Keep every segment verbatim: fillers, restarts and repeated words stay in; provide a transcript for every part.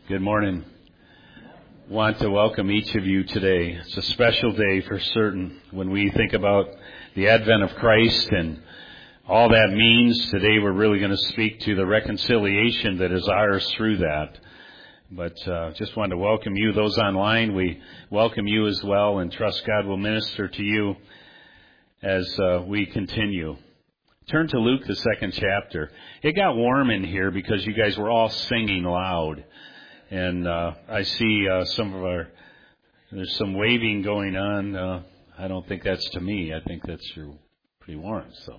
Good morning. Want to welcome each of you today. It's a special day for certain when we think about the advent of Christ and all that means. Today we're really going to speak to the reconciliation that is ours through that. But uh, just wanted to welcome you. Those online, we welcome you as well and trust God will minister to you as uh, we continue. Turn to Luke, the second chapter. It got warm in here because you guys were all singing loud. And uh, I see uh, some of our, there's some waving going on. Uh, I don't think that's to me. I think that's you're pretty warm. So,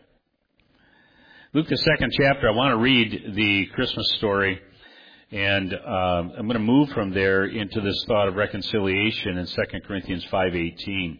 Luke, the second chapter, I want to read the Christmas story. And uh, I'm going to move from there into this thought of reconciliation in Second Corinthians five eighteen.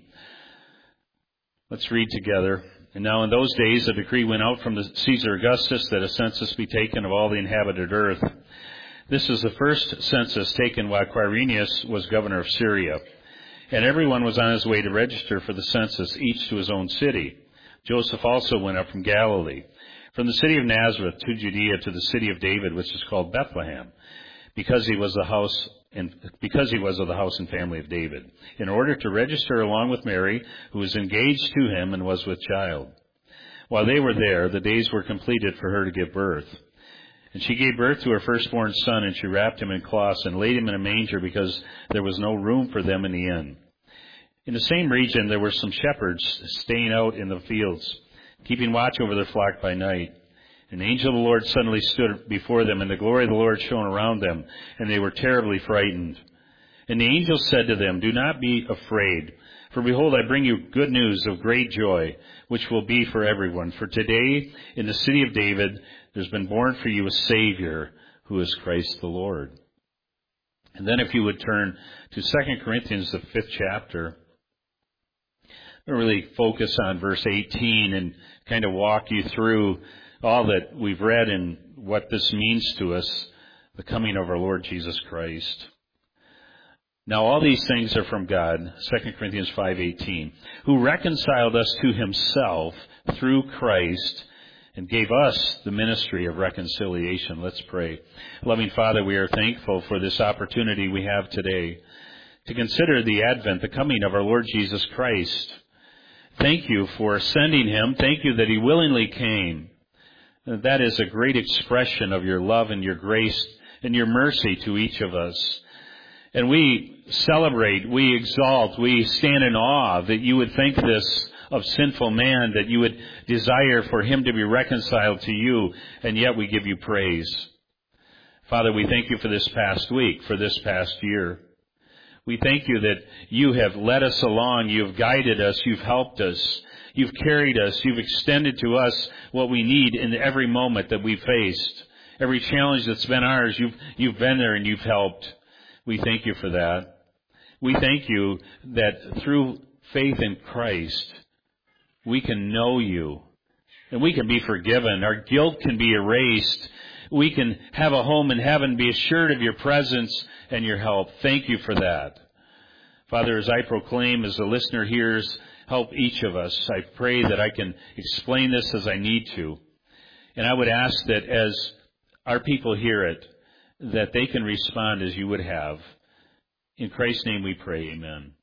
Let's read together. And now in those days a decree went out from the Caesar Augustus that a census be taken of all the inhabited earth. This is the first census taken while Quirinius was governor of Syria. And everyone was on his way to register for the census, each to his own city. Joseph also went up from Galilee, from the city of Nazareth to Judea to the city of David, which is called Bethlehem, because he was the house and because he was of the house and family of David, in order to register along with Mary, who was engaged to him and was with child. While they were there, the days were completed for her to give birth. And she gave birth to her firstborn son, and she wrapped him in cloths and laid him in a manger because there was no room for them in the inn. In the same region there were some shepherds staying out in the fields, keeping watch over their flock by night. An angel of the Lord suddenly stood before them, and the glory of the Lord shone around them, and they were terribly frightened. And the angel said to them, "Do not be afraid, for behold, I bring you good news of great joy, which will be for everyone. For today, in the city of David, there's been born for you a Savior, who is Christ the Lord." And then if you would turn to Second Corinthians, the fifth chapter, I'll really focus on verse eighteen and kind of walk you through all that we've read and what this means to us, the coming of our Lord Jesus Christ. Now all these things are from God, Second Corinthians five eighteen, who reconciled us to himself through Christ and gave us the ministry of reconciliation. Let's pray. Loving Father, we are thankful for this opportunity we have today to consider the advent, the coming of our Lord Jesus Christ. Thank you for sending him. Thank you that he willingly came. That is a great expression of your love and your grace and your mercy to each of us. And we celebrate, we exalt, we stand in awe that you would think this of sinful man, that you would desire for him to be reconciled to you, and yet we give you praise. Father, we thank you for this past week, for this past year. We thank you that you have led us along, you have guided us, you've helped us, you've carried us, you've extended to us what we need in every moment that we've faced. Every challenge that's been ours, you've, you've been there and you've helped. We thank you for that. We thank you that through faith in Christ, we can know you and we can be forgiven. Our guilt can be erased. We can have a home in heaven, be assured of your presence and your help. Thank you for that. Father, as I proclaim, as the listener hears, help each of us. I pray that I can explain this as I need to. And I would ask that as our people hear it, that they can respond as you would have. In Christ's name we pray, amen.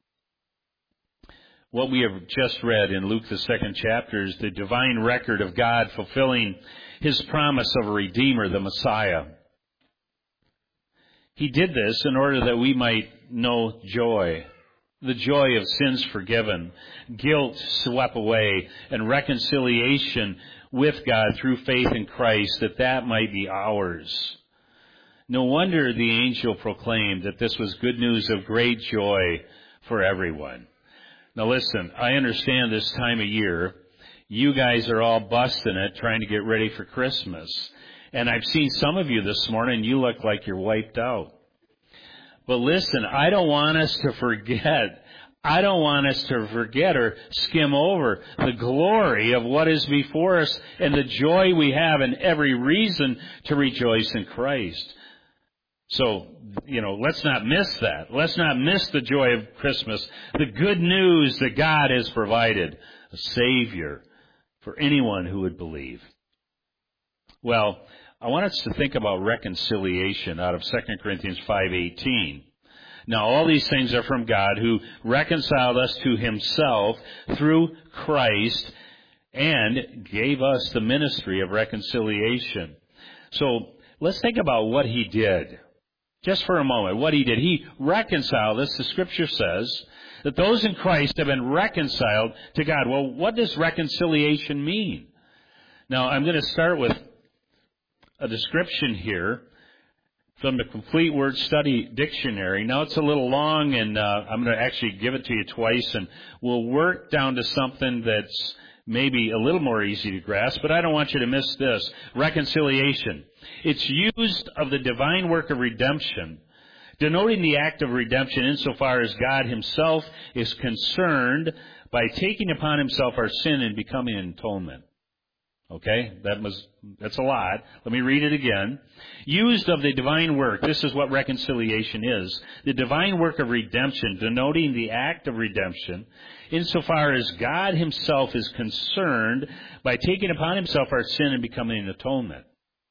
What we have just read in Luke, the second chapter, is the divine record of God fulfilling his promise of a Redeemer, the Messiah. He did this in order that we might know joy, the joy of sins forgiven, guilt swept away, and reconciliation with God through faith in Christ, that that might be ours. No wonder the angel proclaimed that this was good news of great joy for everyone. Now listen, I understand this time of year, you guys are all busting it trying to get ready for Christmas. And I've seen some of you this morning, you look like you're wiped out. But listen, I don't want us to forget, I don't want us to forget or skim over the glory of what is before us and the joy we have and every reason to rejoice in Christ. So, you know, let's not miss that. Let's not miss the joy of Christmas, the good news that God has provided, a Savior for anyone who would believe. Well, I want us to think about reconciliation out of Second Corinthians five eighteen. Now, all these things are from God, who reconciled us to himself through Christ and gave us the ministry of reconciliation. So, let's think about what he did. Just for a moment, what he did. He reconciled us. The Scripture says that those in Christ have been reconciled to God. Well, what does reconciliation mean? Now, I'm going to start with a description here from the Complete Word Study Dictionary. Now, it's a little long, and uh, I'm going to actually give it to you twice, and we'll work down to something that's maybe a little more easy to grasp, but I don't want you to miss this. Reconciliation. It's used of the divine work of redemption, denoting the act of redemption insofar as God himself is concerned by taking upon himself our sin and becoming an atonement. Okay, that was, that's a lot. Let me read it again. Used of the divine work. This is what reconciliation is. The divine work of redemption, denoting the act of redemption, insofar as God himself is concerned by taking upon himself our sin and becoming an atonement.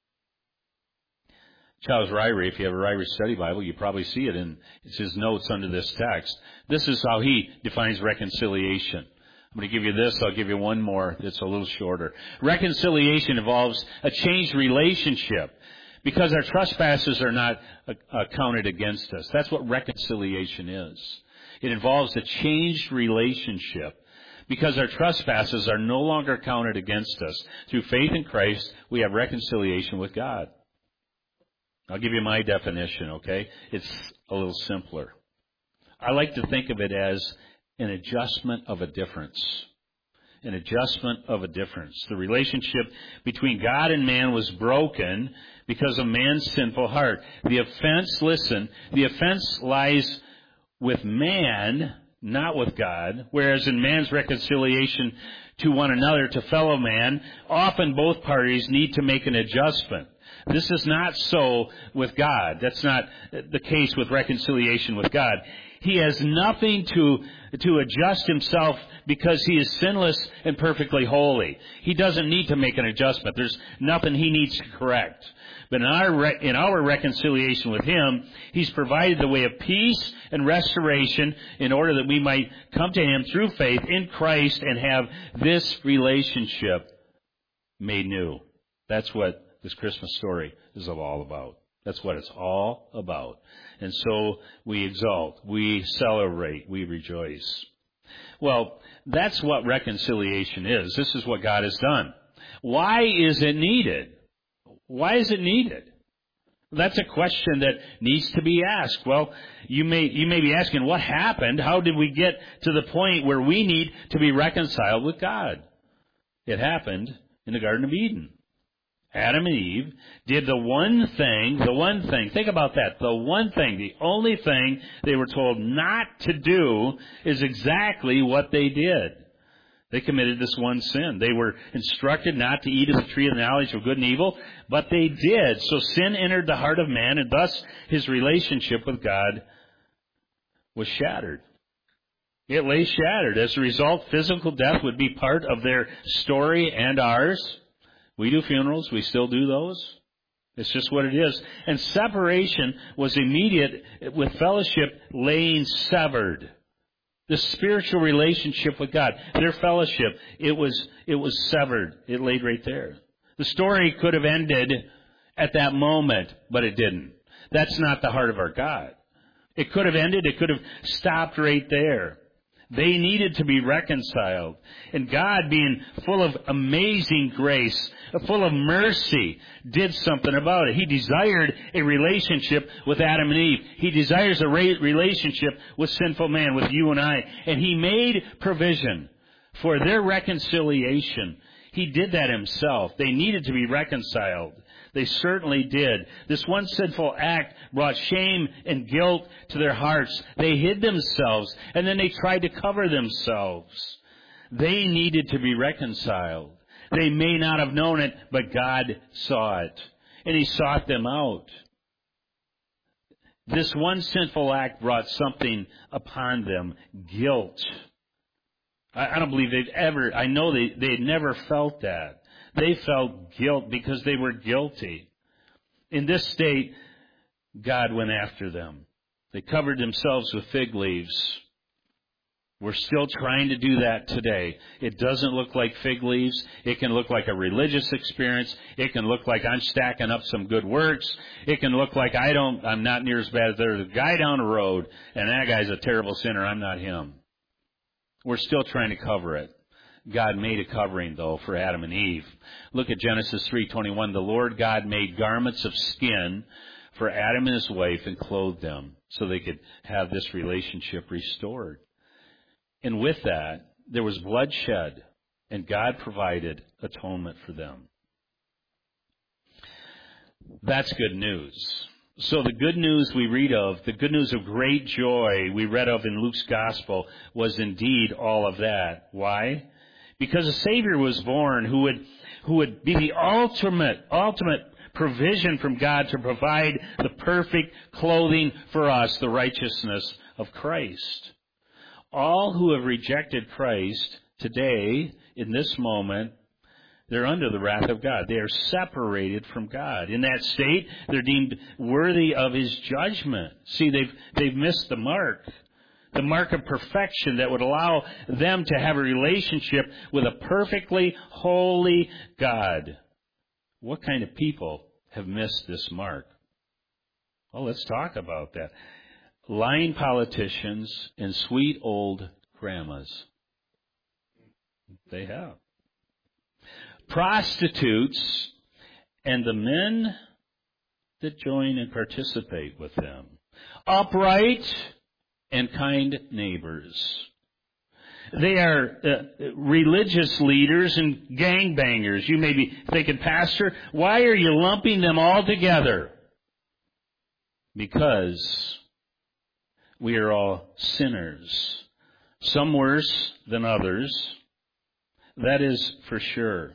Charles Ryrie, if you have a Ryrie Study Bible, you probably see it in his notes under this text. This is how he defines reconciliation. I'm going to give you this. I'll give you one more that's a little shorter. Reconciliation involves a changed relationship because our trespasses are not uh, uh, counted against us. That's what reconciliation is. It involves a changed relationship because our trespasses are no longer counted against us. Through faith in Christ, we have reconciliation with God. I'll give you my definition, okay? It's a little simpler. I like to think of it as an adjustment of a difference. An adjustment of a difference. The relationship between God and man was broken because of man's sinful heart. The offense, listen, the offense lies with man, not with God, whereas in man's reconciliation to one another, to fellow man, often both parties need to make an adjustment. This is not so with God. That's not the case with reconciliation with God. He has nothing to to adjust himself because he is sinless and perfectly holy. He doesn't need to make an adjustment. There's nothing he needs to correct. But in our in our reconciliation with him, he's provided the way of peace and restoration in order that we might come to him through faith in Christ and have this relationship made new. That's what this Christmas story is all about. That's what it's all about. And so we exalt, we celebrate, we rejoice. Well, that's what reconciliation is. This is what God has done. Why is it needed? Why is it needed? That's a question that needs to be asked. Well, you may, you may be asking, what happened? How did we get to the point where we need to be reconciled with God? It happened in the Garden of Eden. Adam and Eve did the one thing, the one thing, think about that, the one thing, the only thing they were told not to do is exactly what they did. They committed this one sin. They were instructed not to eat of the tree of the knowledge of good and evil, but they did. So sin entered the heart of man, and thus his relationship with God was shattered. It lay shattered. As a result, physical death would be part of their story and ours. We do funerals. We still do those. It's just what it is. And separation was immediate, with fellowship laying severed. The spiritual relationship with God, their fellowship, it was, it was severed. It laid right there. The story could have ended at that moment, but it didn't. That's not the heart of our God. It could have ended. It could have stopped right there. They needed to be reconciled. And God, being full of amazing grace, full of mercy, did something about it. He desired a relationship with Adam and Eve. He desires a relationship with sinful man, with you and I. And He made provision for their reconciliation. He did that Himself. They needed to be reconciled. They certainly did. This one sinful act brought shame and guilt to their hearts. They hid themselves, and then they tried to cover themselves. They needed to be reconciled. They may not have known it, but God saw it, and He sought them out. This one sinful act brought something upon them, guilt. I, I don't believe they've ever, I know they, they had never felt that. They felt guilt because they were guilty. In this state, God went after them. They covered themselves with fig leaves. We're still trying to do that today. It doesn't look like fig leaves. It can look like a religious experience. It can look like I'm stacking up some good works. It can look like I don't, I'm not near as bad as there's a guy down the road, and that guy's a terrible sinner. I'm not him. We're still trying to cover it. God made a covering, though, for Adam and Eve. Look at Genesis three twenty-one. The Lord God made garments of skin for Adam and his wife and clothed them so they could have this relationship restored. And with that, there was blood shed, and God provided atonement for them. That's good news. So the good news we read of, the good news of great joy we read of in Luke's gospel was indeed all of that. Why? Because a Savior was born who would, who would be the ultimate, ultimate provision from God to provide the perfect clothing for us, the righteousness of Christ. All who have rejected Christ today, in this moment, they're under the wrath of God. They are separated from God. In that state, they're deemed worthy of His judgment. See, they've, they've missed the mark. The mark of perfection that would allow them to have a relationship with a perfectly holy God. What kind of people have missed this mark? Well, let's talk about that. Lying politicians and sweet old grandmas. They have. Prostitutes and the men that join and participate with them. Upright and kind neighbors. They are uh, religious leaders and gangbangers. You may be thinking, Pastor, why are you lumping them all together? Because we are all sinners. Some worse than others. That is for sure.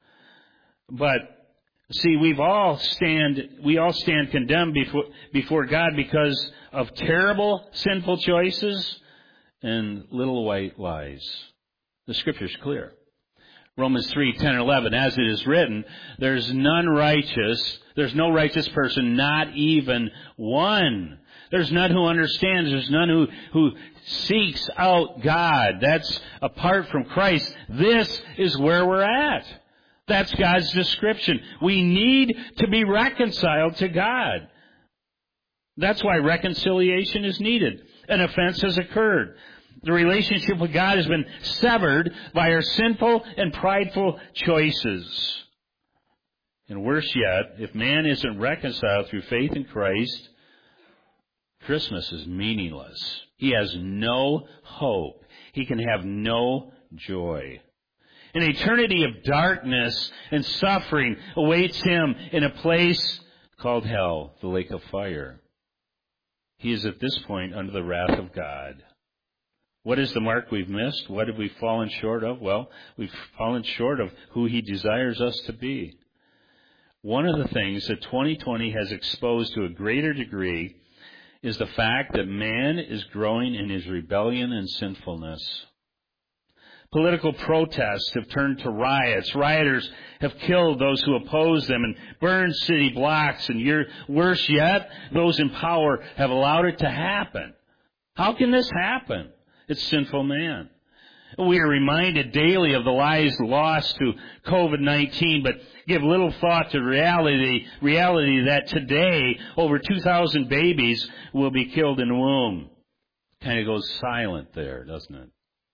But see, we've all stand, we all stand condemned before, before God because of terrible sinful choices and little white lies. The Scripture's clear. Romans three, ten, and eleven, as it is written, there's none righteous, there's no righteous person, not even one. There's none who understands, there's none who, who seeks out God. That's apart from Christ. This is where we're at. That's God's description. We need to be reconciled to God. That's why reconciliation is needed. An offense has occurred. The relationship with God has been severed by our sinful and prideful choices. And worse yet, if man isn't reconciled through faith in Christ, Christmas is meaningless. He has no hope. He can have no joy. An eternity of darkness and suffering awaits him in a place called hell, the lake of fire. He is at this point under the wrath of God. What is the mark we've missed? What have we fallen short of? Well, we've fallen short of who He desires us to be. One of the things that twenty twenty has exposed to a greater degree is the fact that man is growing in his rebellion and sinfulness. Political protests have turned to riots. Rioters have killed those who oppose them and burned city blocks. And you're, worse yet, those in power have allowed it to happen. How can this happen? It's sinful man. We are reminded daily of the lives lost to covid nineteen, but give little thought to reality, reality that today over two thousand babies will be killed in the womb. Kind of goes silent there, doesn't it?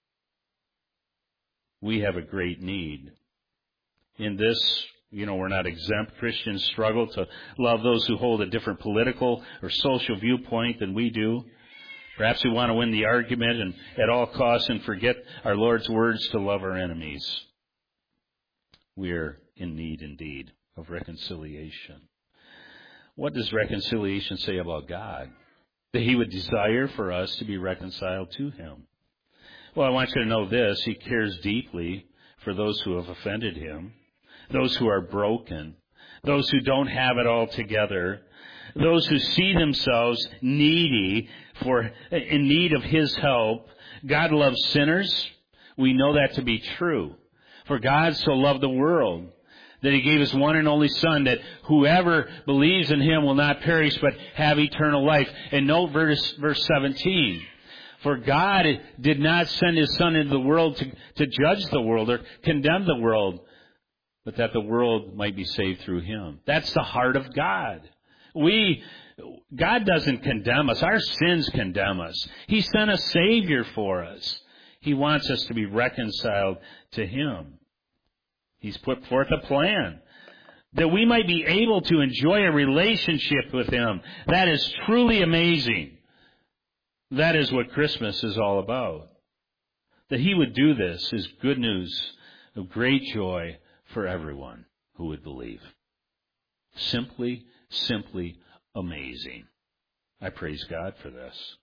We have a great need. In this, you know, we're not exempt. Christians struggle to love those who hold a different political or social viewpoint than we do. Perhaps we want to win the argument and at all costs and forget our Lord's words to love our enemies. We're in need indeed of reconciliation. What does reconciliation say about God? That He would desire for us to be reconciled to Him. Well, I want you to know this. He cares deeply for those who have offended Him, those who are broken, those who don't have it all together, those who see themselves needy for, in need of His help. God loves sinners. We know that to be true. For God so loved the world that He gave His one and only Son, that whoever believes in Him will not perish but have eternal life. And note verse, verse seventeen. For God did not send His Son into the world to, to judge the world or condemn the world, but that the world might be saved through Him. That's the heart of God. We, God doesn't condemn us. Our sins condemn us. He sent a Savior for us. He wants us to be reconciled to Him. He's put forth a plan that we might be able to enjoy a relationship with Him. That is truly amazing. That is what Christmas is all about. That He would do this is good news of great joy for everyone who would believe. Simply, simply amazing. I praise God for this.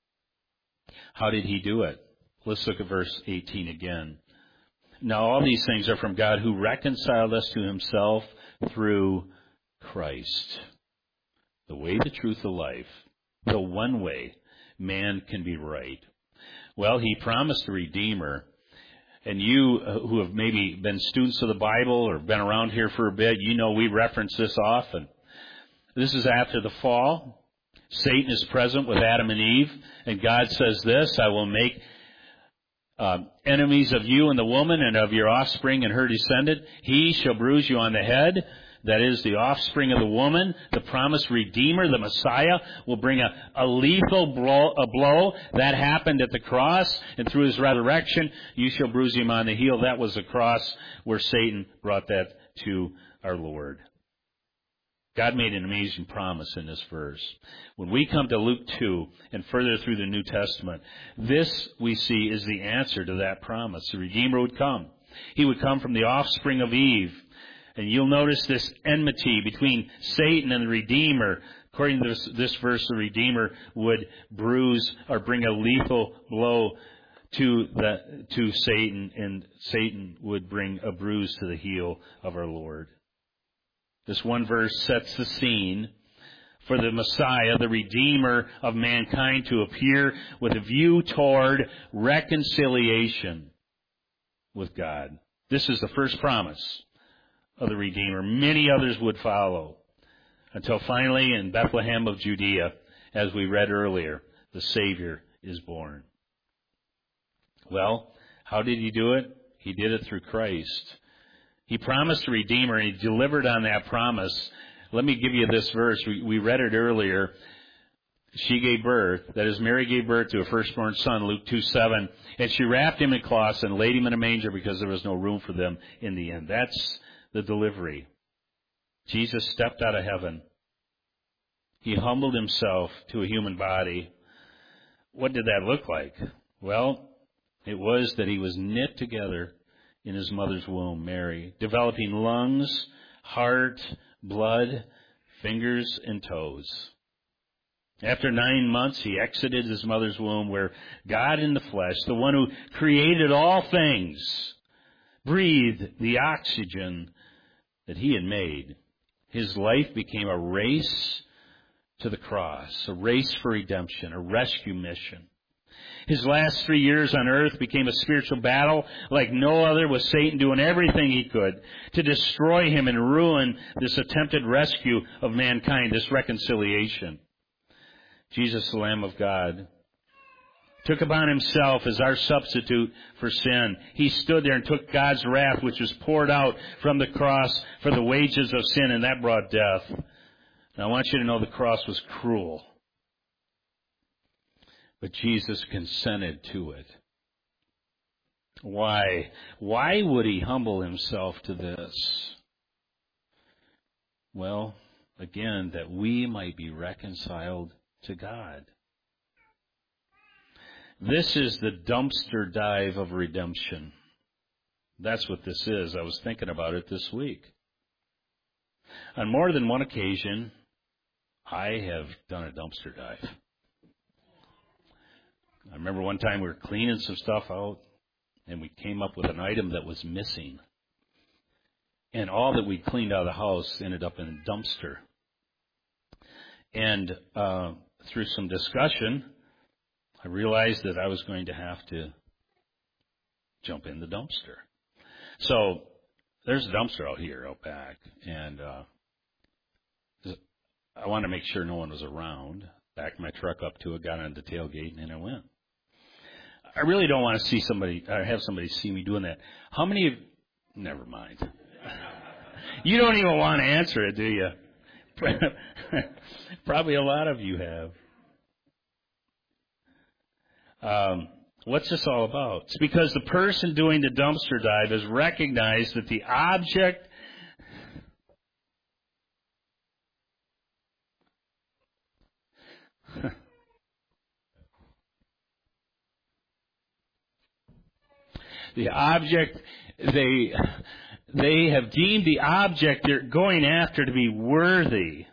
How did He do it? Let's look at verse eighteen again. Now all these things are from God, who reconciled us to Himself through Christ. The way, the truth, the life. The one way man can be right. Well, He promised a Redeemer. And you who have maybe been students of the Bible or been around here for a bit, you know we reference this often. This is after the fall. Satan is present with Adam and Eve. And God says this, I will make uh, enemies of you and the woman and of your offspring and her descendant. He shall bruise you on the head. That is the offspring of the woman. The promised Redeemer, the Messiah, will bring a, a lethal blow, a blow. That happened at the cross, and through His resurrection, you shall bruise him on the heel. That was the cross where Satan brought that to our Lord. God made an amazing promise in this verse. When we come to Luke two and further through the New Testament, this we see is the answer to that promise. The Redeemer would come. He would come from the offspring of Eve. And you'll notice this enmity between Satan and the Redeemer. According to this, this verse, the Redeemer would bruise or bring a lethal blow to the, to Satan, and Satan would bring a bruise to the heel of our Lord. This one verse sets the scene for the Messiah, the Redeemer of mankind, to appear with a view toward reconciliation with God. This is the first promise of the Redeemer. Many others would follow, until finally in Bethlehem of Judea, as we read earlier, the Savior is born. Well, how did He do it? He did it through Christ. He promised a Redeemer, and He delivered on that promise. Let me give you this verse. We, we read it earlier. She gave birth, that is, Mary gave birth to a firstborn son, Luke two seven, and she wrapped him in cloths and laid him in a manger because there was no room for them in the inn. That's the delivery. Jesus stepped out of heaven. He humbled Himself to a human body. What did that look like? Well, it was that He was knit together in His mother's womb, Mary, developing lungs, heart, blood, fingers, and toes. After nine months, He exited His mother's womb, where God in the flesh, the one who created all things, breathed the oxygen that He had made. His life became a race to the cross, a race for redemption, a rescue mission. His last three years on earth became a spiritual battle like no other, with Satan doing everything he could to destroy Him and ruin this attempted rescue of mankind, this reconciliation. Jesus, the Lamb of God, took upon Himself as our substitute for sin. He stood there and took God's wrath, which was poured out from the cross for the wages of sin, and that brought death. Now I want you to know the cross was cruel. But Jesus consented to it. Why? Why would He humble Himself to this? Well, again, that we might be reconciled to God. This is the dumpster dive of redemption. That's what this is. I was thinking about it this week. On more than one occasion, I have done a dumpster dive. I remember one time we were cleaning some stuff out, and we came up with an item that was missing. And all that we cleaned out of the house ended up in a dumpster. And uh, through some discussion, I realized that I was going to have to jump in the dumpster. So there's a dumpster out here out back, and uh, I wanted to make sure no one was around. Backed my truck up to it, got on the tailgate, and I went. I really don't want to see somebody, or have somebody see me doing that. How many of, never mind. You don't even want to answer it, do you? Probably a lot of you have. Um, what's this all about? It's because the person doing the dumpster dive has recognized that the object the object they they have deemed the object they're going after to be worthy.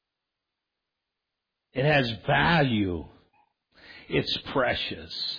It has value. It's precious.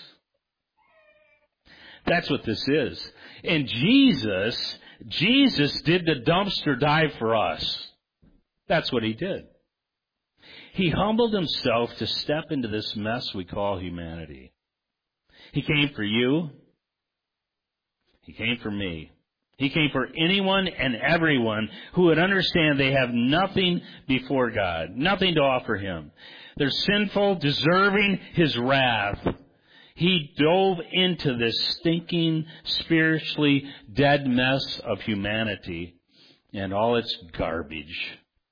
That's what this is. And Jesus, Jesus did the dumpster dive for us. That's what he did. He humbled himself to step into this mess we call humanity. He came for you. He came for me. He came for anyone and everyone who would understand they have nothing before God, nothing to offer him. They're sinful, deserving his wrath. He dove into this stinking, spiritually dead mess of humanity and all its garbage.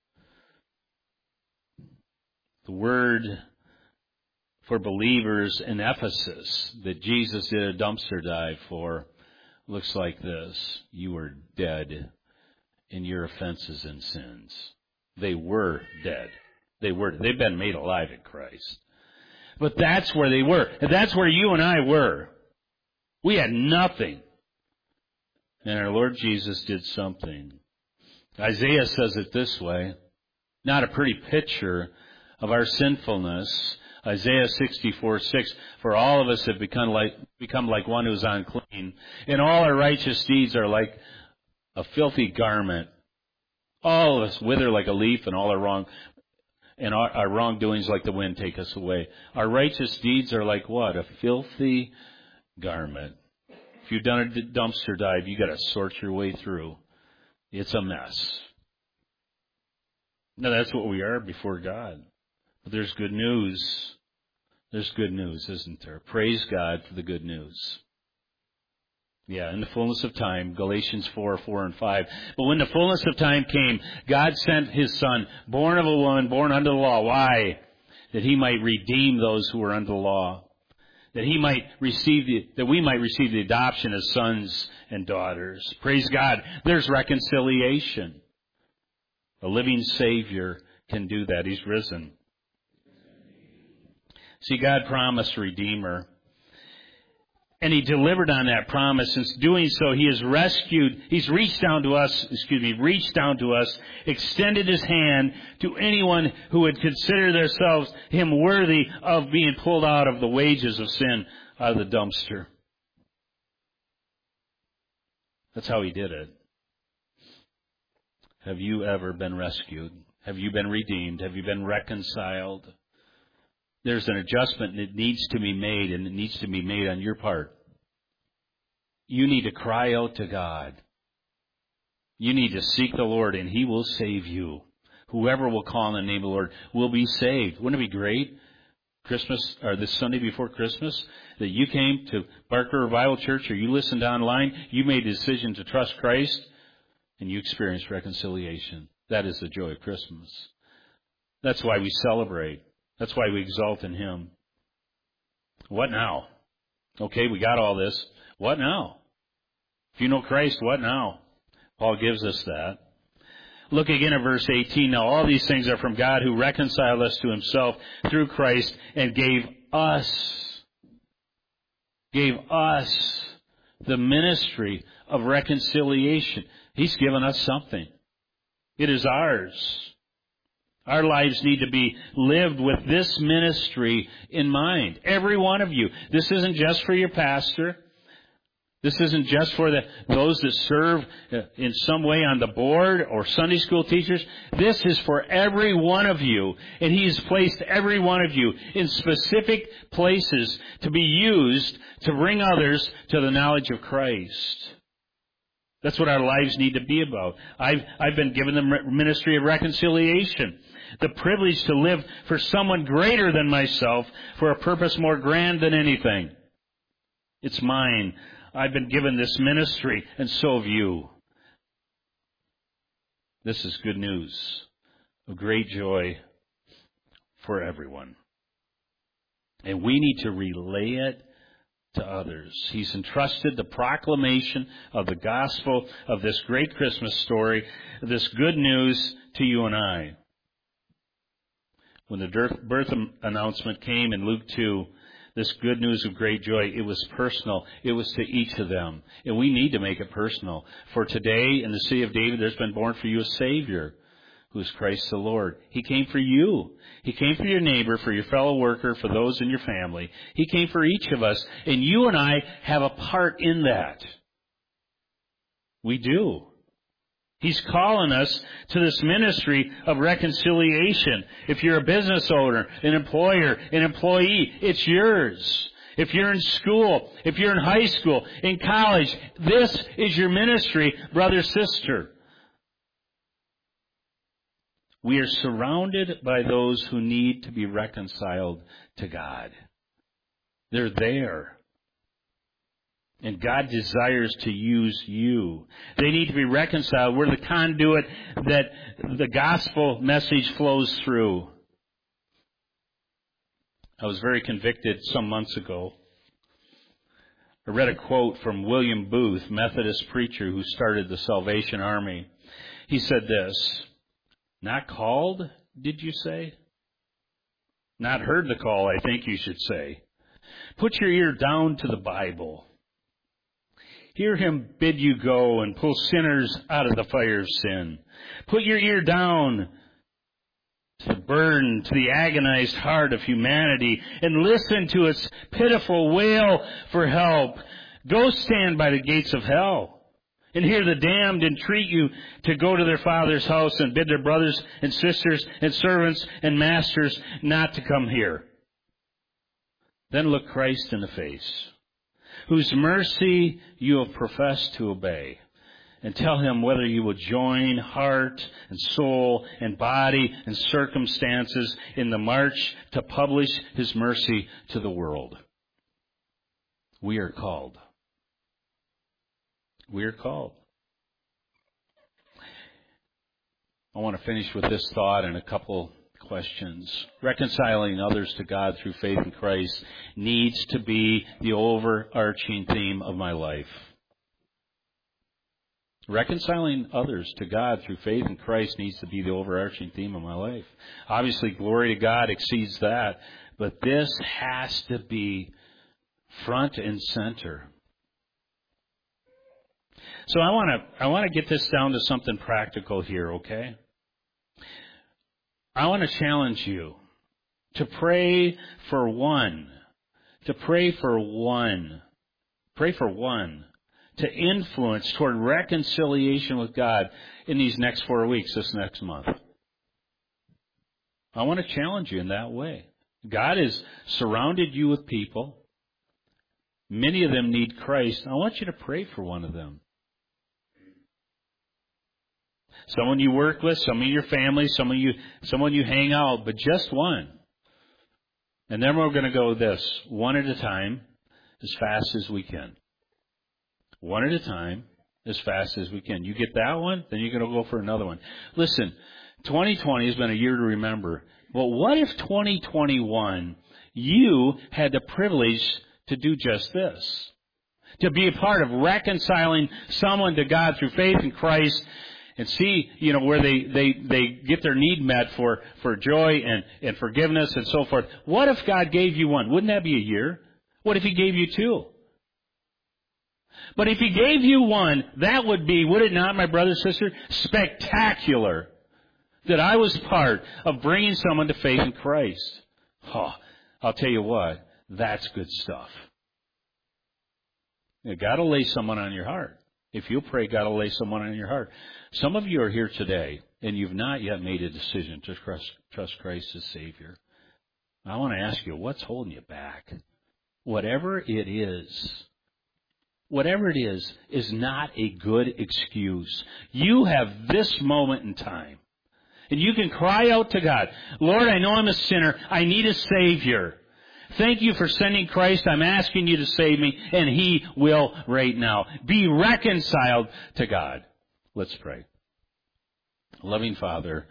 The word for believers in Ephesus that Jesus did a dumpster dive for looks like this. You were dead in your offenses and sins. They were dead. They were. They've been made alive in Christ. But that's where they were. And that's where you and I were. We had nothing. And our Lord Jesus did something. Isaiah says it this way. Not a pretty picture of our sinfulness. Isaiah sixty-four six, for all of us have become like, become like one who's unclean, and all our righteous deeds are like a filthy garment. All of us wither like a leaf, and all our wrong, and our, our wrongdoings like the wind take us away. Our righteous deeds are like what? A filthy garment. If you've done a dumpster dive, you got to sort your way through. It's a mess. Now that's what we are before God. But there's good news. There's good news, isn't there? Praise God for the good news. Yeah, in the fullness of time, Galatians four, four and five. But when the fullness of time came, God sent his Son, born of a woman, born under the law. Why? That he might redeem those who were under the law. That he might receive the, that we might receive the adoption as sons and daughters. Praise God. There's reconciliation. A living Savior can do that. He's risen. See, God promised a Redeemer. And he delivered on that promise. In doing so, he has rescued, he's reached down to us, excuse me, reached down to us, extended his hand to anyone who would consider themselves him worthy of being pulled out of the wages of sin, out of the dumpster. That's how he did it. Have you ever been rescued? Have you been redeemed? Have you been reconciled? There's an adjustment that needs to be made, and it needs to be made on your part. You need to cry out to God. You need to seek the Lord, and he will save you. Whoever will call on the name of the Lord will be saved. Wouldn't it be great, Christmas, or this Sunday before Christmas, that you came to Barker Revival Church, or you listened online, you made a decision to trust Christ, and you experienced reconciliation. That is the joy of Christmas. That's why we celebrate. That's why we exalt in him. What now? Okay, we got all this. What now? If you know Christ, what now? Paul gives us that. Look again at verse eighteen. Now all these things are from God who reconciled us to himself through Christ and gave us, gave us the ministry of reconciliation. He's given us something. It is ours. Our lives need to be lived with this ministry in mind. Every one of you. This isn't just for your pastor. This isn't just for the, those that serve in some way on the board or Sunday school teachers. This is for every one of you. And he has placed every one of you in specific places to be used to bring others to the knowledge of Christ. That's what our lives need to be about. I've, I've been given the ministry of reconciliation, the privilege to live for someone greater than myself, for a purpose more grand than anything. It's mine. I've been given this ministry, and so have you. This is good news of great joy for everyone. And we need to relay it to others. He's entrusted the proclamation of the gospel of this great Christmas story, this good news to you and I. When the birth announcement came in Luke two, this good news of great joy, it was personal. It was to each of them. And we need to make it personal. For today, in the city of David, there's been born for you a Savior, who is Christ the Lord. He came for you. He came for your neighbor, for your fellow worker, for those in your family. He came for each of us. And you and I have a part in that. We do. He's calling us to this ministry of reconciliation. If you're a business owner, an employer, an employee, it's yours. If you're in school, if you're in high school, in college, this is your ministry, brother, sister. We are surrounded by those who need to be reconciled to God. They're there. And God desires to use you. They need to be reconciled. We're the conduit that the gospel message flows through. I was very convicted some months ago. I read a quote from William Booth, Methodist preacher who started the Salvation Army. He said this, "Not called, did you say? Not heard the call, I think you should say. Put your ear down to the Bible. Hear him bid you go and pull sinners out of the fire of sin. Put your ear down to the burden, to the agonized heart of humanity, and listen to its pitiful wail for help. Go stand by the gates of hell and hear the damned entreat you to go to their Father's house and bid their brothers and sisters and servants and masters not to come here. Then look Christ in the face, whose mercy you have professed to obey, and tell him whether you will join heart and soul and body and circumstances in the march to publish his mercy to the world." We are called. We are called. I want to finish with this thought and a couple questions. Reconciling others to God through faith in Christ needs to be the overarching theme of my life. Reconciling others to God through faith in Christ needs to be the overarching theme of my life. Obviously, glory to God exceeds that, but this has to be front and center. So I want to I want to get this down to something practical here, okay? I want to challenge you to pray for one, to pray for one, pray for one, to influence toward reconciliation with God in these next four weeks, this next month. I want to challenge you in that way. God has surrounded you with people. Many of them need Christ. I want you to pray for one of them. Someone you work with, some of your family, some of you, someone you hang out, but just one. And then we're going to go this, one at a time, as fast as we can. One at a time, as fast as we can. You get that one, then you're going to go for another one. Listen, twenty twenty has been a year to remember. Well, what if twenty twenty-one, you had the privilege to do just this? To be a part of reconciling someone to God through faith in Christ, and see, you know, where they, they, they get their need met for, for joy and, and forgiveness and so forth. What if God gave you one? Wouldn't that be a year? What if He gave you two? But if He gave you one, that would be, would it not, my brother, sister, spectacular that I was part of bringing someone to faith in Christ. Oh, I'll tell you what, that's good stuff. You got to lay someone on your heart. If you pray, God will lay someone on your heart. Some of you are here today, and you've not yet made a decision to trust, trust Christ as Savior. I want to ask you, what's holding you back? Whatever it is, whatever it is, is not a good excuse. You have this moment in time. And you can cry out to God, Lord, I know I'm a sinner. I need a Savior. Thank you for sending Christ. I'm asking you to save me. And He will right now. Be reconciled to God. Let's pray. Loving Father,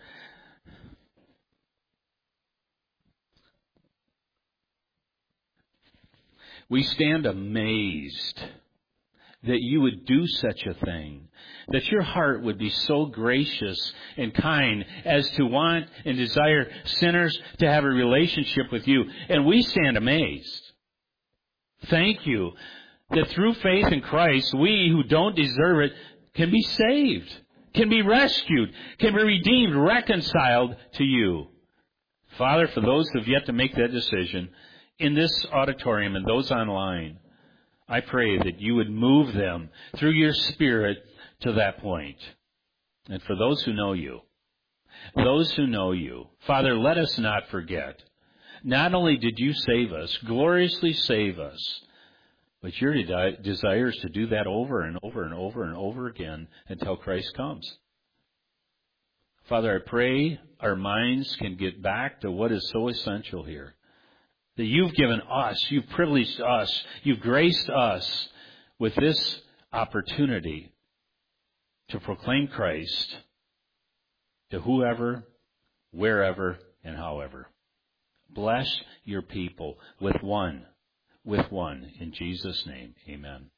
we stand amazed that you would do such a thing, that your heart would be so gracious and kind as to want and desire sinners to have a relationship with you. And we stand amazed. Thank you that through faith in Christ, we who don't deserve it can be saved, can be rescued, can be redeemed, reconciled to you. Father, for those who have yet to make that decision, in this auditorium and those online, I pray that you would move them through your Spirit to that point. And for those who know you, those who know you, Father, let us not forget, not only did you save us, gloriously save us, but your de- desire is to do that over and over and over and over again until Christ comes. Father, I pray our minds can get back to what is so essential here. That you've given us, you've privileged us, you've graced us with this opportunity to proclaim Christ to whoever, wherever, and however. Bless your people with one, with one. In Jesus' name, amen.